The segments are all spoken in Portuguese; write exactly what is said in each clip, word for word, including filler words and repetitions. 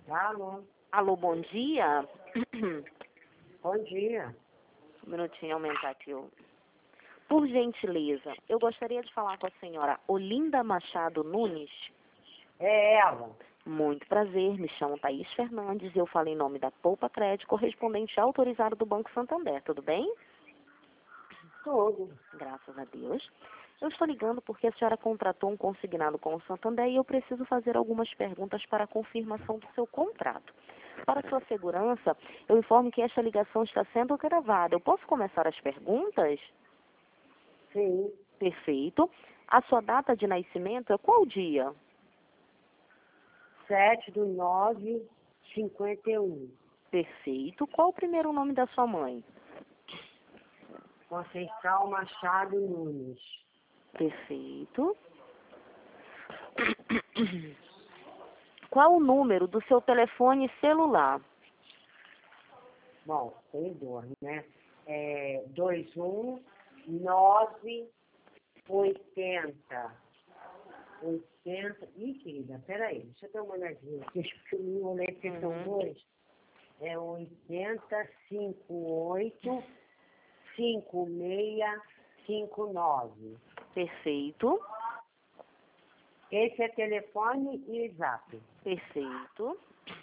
Alô, Alô, bom dia. bom dia. Um minutinho, aumentar aqui o... Por gentileza, eu gostaria de falar com a senhora Olinda Machado Nunes. É ela. Muito prazer, me chamo Thaís Fernandes e eu falo em nome da Poupa Crédito, correspondente autorizado do Banco Santander, tudo bem? Tudo. Graças a Deus. Eu estou ligando porque a senhora contratou um consignado com o Santander e eu preciso fazer algumas perguntas para a confirmação do seu contrato. Para sua segurança, eu informo que esta ligação está sendo gravada. Eu posso começar as perguntas? Sim. Perfeito. A sua data de nascimento é qual dia? sete do nove, cinquenta e um. Perfeito. Qual o primeiro nome da sua mãe? Conceição Machado Nunes. Perfeito. Qual o número do seu telefone celular? Bom, tem dois, né? É dois um nove oitenta. oitenta. Ih, querida, peraí, deixa eu dar uma olhadinha aqui, porque eu não olhei porque são Uhum. dois. É oitenta, cinquenta e oito, cinquenta e seis, cinquenta e nove. Perfeito. Esse é telefone e zap. Perfeito.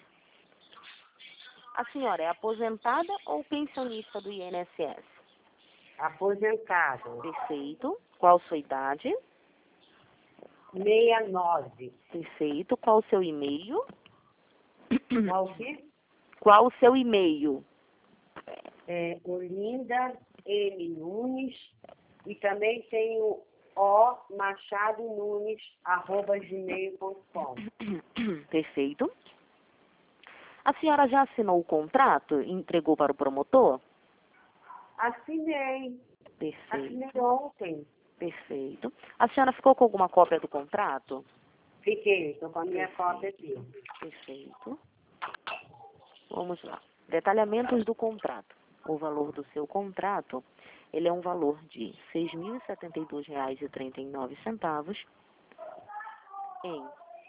A senhora é aposentada ou pensionista do I N S S? Aposentado. Perfeito. Qual sua idade? sessenta e nove. Perfeito. Qual o seu e-mail? Qual o quê? Qual o seu e-mail? É, Olinda M. Nunes. E também tem o O Machado Nunes, arroba gmail ponto com. Perfeito. A senhora já assinou o contrato e entregou para o promotor? Assinei. Perfeito. Assinei ontem. Perfeito. A senhora ficou com alguma cópia do contrato? Fiquei, estou com a minha Perfeito. cópia aqui. Perfeito. Vamos lá. Detalhamentos do contrato. O valor do seu contrato, ele é um valor de seis mil e setenta e dois reais e trinta e nove centavos em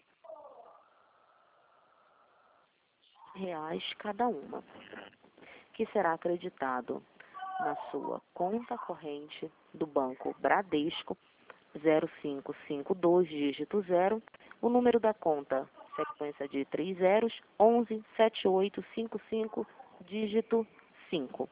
reais cada uma, que será acreditado na sua conta corrente do Banco Bradesco, zero cinco cinco dois, dígito zero, o número da conta, sequência de três zeros, onze sete oito cinco cinco, dígito cinco.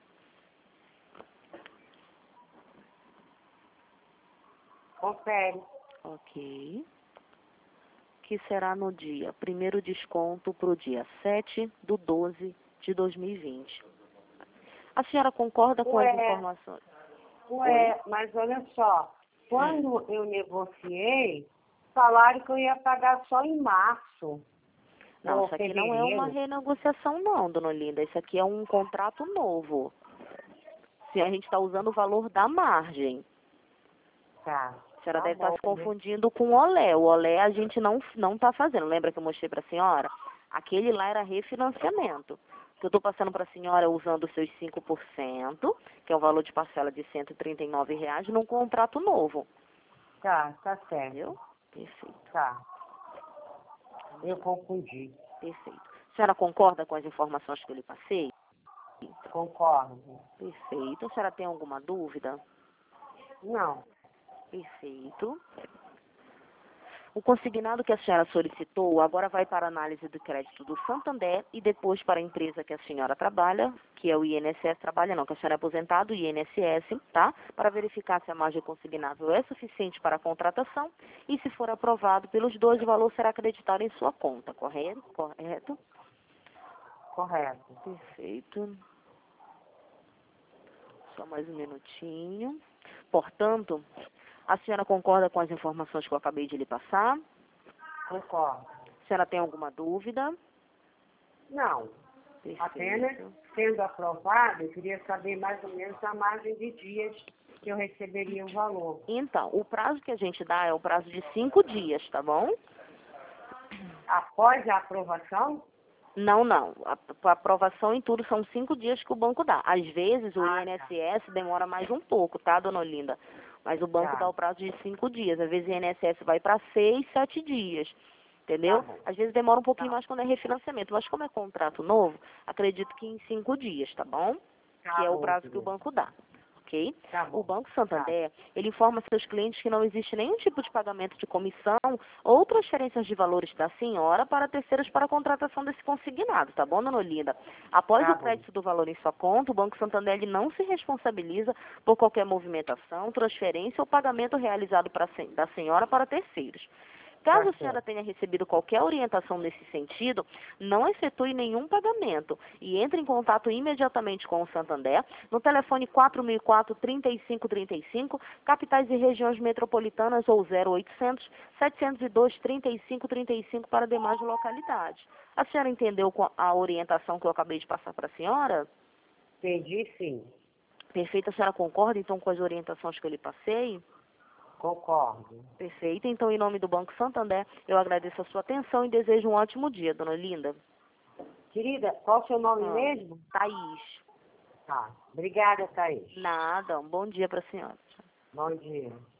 Confere. Ok. Que será no dia, primeiro desconto para o dia sete do doze de dois mil e vinte. A senhora concorda com Ué. as informações? Ué, mas olha só, quando eu negociei, falaram que eu ia pagar só em março. Não, Ou isso aqui não é uma fevereiro. renegociação não, dona Olinda. Isso aqui é um contrato novo. Se a gente está usando o valor da margem. Tá. A senhora Tá deve estar bom. se confundindo com o olé. O olé a gente não não está fazendo. Lembra que eu mostrei para a senhora? Aquele lá era refinanciamento. O que eu estou passando para a senhora usando os seus cinco por cento, que é o valor de parcela de cento e trinta e nove reais, num contrato novo. Tá, tá certo. Entendeu? Perfeito. Tá. Eu confundi. Perfeito. A senhora concorda com as informações que eu lhe passei? Concordo. Perfeito. A senhora tem alguma dúvida? Não. Perfeito. O consignado que a senhora solicitou agora vai para a análise do crédito do Santander e depois para a empresa que a senhora trabalha, que é o I N S S, trabalha não, que a senhora é aposentada, o I N S S, tá? Para verificar se a margem consignável é suficiente para a contratação e se for aprovado pelos dois, o valor será acreditado em sua conta, correto? Correto? Correto. Perfeito. Só mais um minutinho. Portanto, a senhora concorda com as informações que eu acabei de lhe passar? Concordo. A senhora tem alguma dúvida? Não. Perfeito. Apenas, sendo aprovado, eu queria saber mais ou menos a margem de dias que eu receberia o valor. Então, o prazo que a gente dá é o prazo de cinco dias, tá bom? Após a aprovação? Não, não. A, a aprovação em tudo são cinco dias que o banco dá. Às vezes o Ah, I N S S demora mais um pouco, tá, dona Olinda? Mas o banco tá. dá o prazo de cinco dias. Às vezes o I N S S vai para seis, sete dias. entendeu? Tá bom. Às vezes demora um pouquinho Tá. mais quando é refinanciamento, mas como é contrato novo, acredito que em cinco dias, tá bom? Tá Que é o bom, prazo que o querida. banco dá. Ok? Tá O bom. Banco Tá. Santander, ele informa seus clientes que não existe nenhum tipo de pagamento de comissão ou transferências de valores da senhora para terceiros para a contratação desse consignado, tá bom, dona Olinda? Após Tá o bom. crédito do valor em sua conta, o Banco Santander ele não se responsabiliza por qualquer movimentação, transferência ou pagamento realizado para, a sen- da senhora para terceiros. Caso Tá a senhora certo. tenha recebido qualquer orientação nesse sentido, não efetue nenhum pagamento e entre em contato imediatamente com o Santander no telefone quatro mil e quatro, trinta e cinco trinta e cinco, capitais e regiões metropolitanas ou zero oitocentos, setecentos e dois, trinta e cinco trinta e cinco para demais localidades. A senhora entendeu com a orientação que eu acabei de passar para a senhora? Entendi, sim. Perfeito, a senhora concorda então com as orientações que eu lhe passei? Concordo. Perfeito. Então, em nome do Banco Santander, eu agradeço a sua atenção e desejo um ótimo dia, dona Linda. Querida, qual o seu nome Ah, mesmo? Thaís. Tá. Obrigada, Thaís. Nada. Um bom dia para a senhora. Bom dia.